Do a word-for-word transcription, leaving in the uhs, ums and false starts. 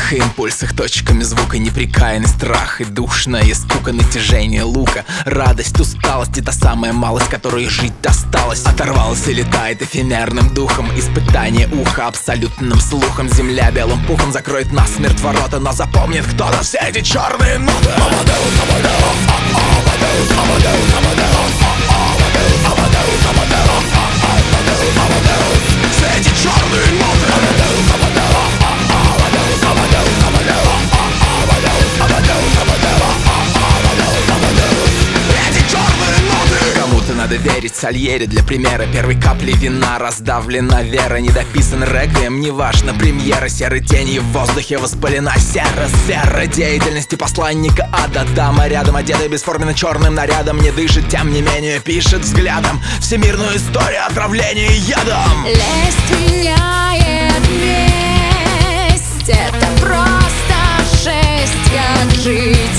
ах, и импульсах, точками звука неприкаянный страх и душное скука, натяжение лука. Радость, усталость и та самая малость, которой жить осталось. Оторвалась и летает эфемерным духом. Испытание уха абсолютным слухом. Земля белым пухом закроет насмерть ворота, но запомнит кто-то все эти черные ноты. Все эти черные ноты. Кому-то надо верить Сальери для примера. Первой капли вина раздавлена вера. Недописан реквием, неважно премьера. Серой тени в воздухе воспалена сера. Сфера деятельности посланника ада. Дама рядом, одетая бесформенно черным нарядом, не дышит, тем не менее пишет взглядом всемирную историю отравления ядом. Лесть меняет месть, это просто жесть, как жить.